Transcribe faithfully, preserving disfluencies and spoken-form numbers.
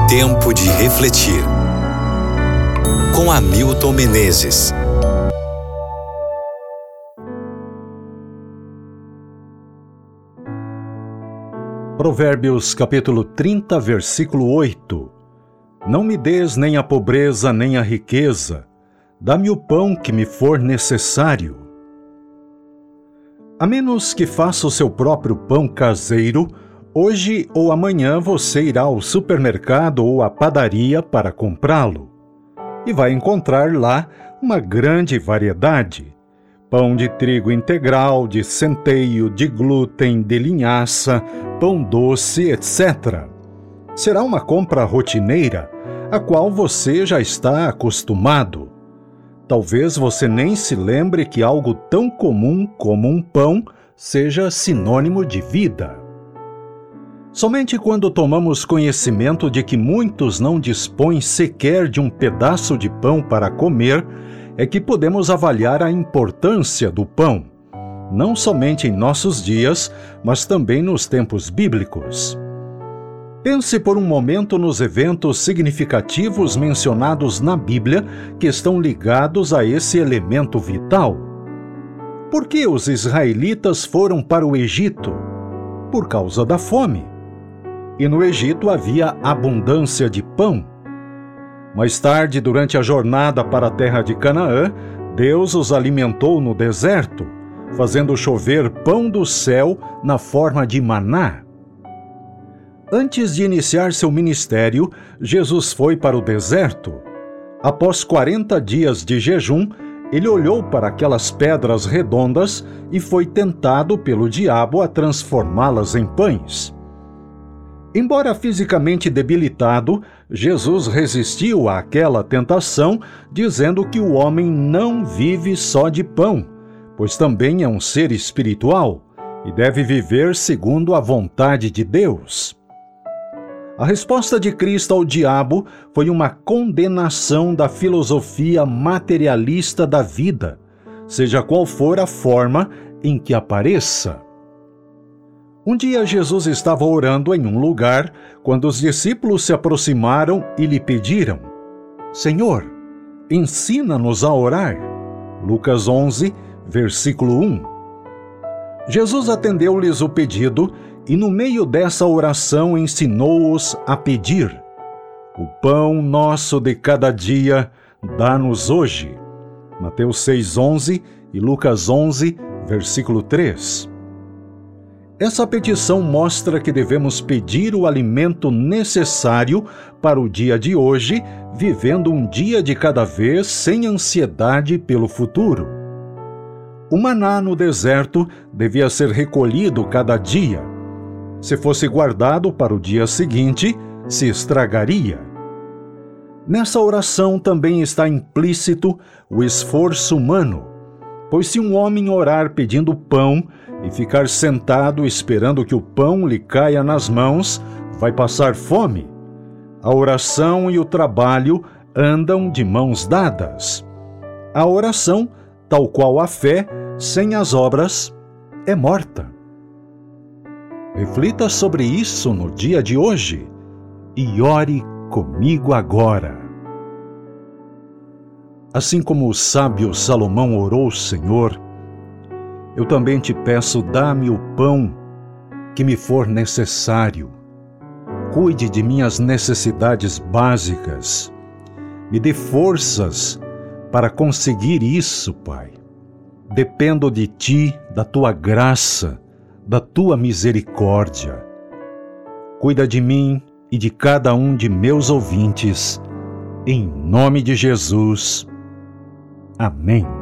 Tempo de refletir. Com Hamilton Menezes. Provérbios capítulo trinta, versículo oito. Não me des nem a pobreza nem a riqueza, dá-me o pão que me for necessário. A menos que faça o seu próprio pão caseiro, hoje ou amanhã você irá ao supermercado ou à padaria para comprá-lo. E vai encontrar lá uma grande variedade. Pão de trigo integral, de centeio, de glúten, de linhaça, pão doce, etcétera. Será uma compra rotineira, a qual você já está acostumado. Talvez você nem se lembre que algo tão comum como um pão seja sinônimo de vida. Somente quando tomamos conhecimento de que muitos não dispõem sequer de um pedaço de pão para comer, é que podemos avaliar a importância do pão, não somente em nossos dias, mas também nos tempos bíblicos. Pense por um momento nos eventos significativos mencionados na Bíblia que estão ligados a esse elemento vital. Por que os israelitas foram para o Egito? Por causa da fome. E no Egito havia abundância de pão. Mais tarde, durante a jornada para a terra de Canaã, Deus os alimentou no deserto, fazendo chover pão do céu na forma de maná. Antes de iniciar seu ministério, Jesus foi para o deserto. Após quarenta dias de jejum, ele olhou para aquelas pedras redondas e foi tentado pelo diabo a transformá-las em pães. Embora fisicamente debilitado, Jesus resistiu àquela tentação, dizendo que o homem não vive só de pão, pois também é um ser espiritual e deve viver segundo a vontade de Deus. A resposta de Cristo ao diabo foi uma condenação da filosofia materialista da vida, seja qual for a forma em que apareça. Um dia Jesus estava orando em um lugar quando os discípulos se aproximaram e lhe pediram: Senhor, ensina-nos a orar. Lucas onze, versículo um. Jesus atendeu-lhes o pedido e no meio dessa oração ensinou-os a pedir: O pão nosso de cada dia, dá-nos hoje. Mateus seis, onze e Lucas onze, versículo três. Essa petição mostra que devemos pedir o alimento necessário para o dia de hoje, vivendo um dia de cada vez sem ansiedade pelo futuro. O maná no deserto devia ser recolhido cada dia. Se fosse guardado para o dia seguinte, se estragaria. Nessa oração também está implícito o esforço humano, pois se um homem orar pedindo pão e ficar sentado esperando que o pão lhe caia nas mãos, vai passar fome. A oração e o trabalho andam de mãos dadas. A oração, tal qual a fé, sem as obras, é morta. Reflita sobre isso no dia de hoje e ore comigo agora. Assim como o sábio Salomão orou, Senhor, eu também te peço, dá-me o pão que me for necessário. Cuide de minhas necessidades básicas. Me dê forças para conseguir isso, Pai. Dependo de Ti, da Tua graça, da Tua misericórdia. Cuida de mim e de cada um de meus ouvintes. Em nome de Jesus. Amém.